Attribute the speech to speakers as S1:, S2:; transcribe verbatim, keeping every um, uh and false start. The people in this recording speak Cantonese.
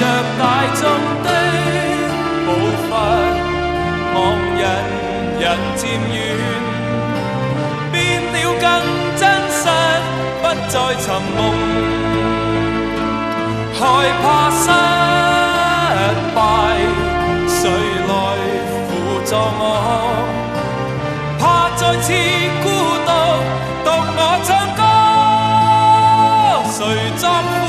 S1: 着大众的步伐，望人人漸遠，變了更真實，不再尋夢，害怕失敗，誰來輔助我？怕再次孤獨，獨我唱歌，誰作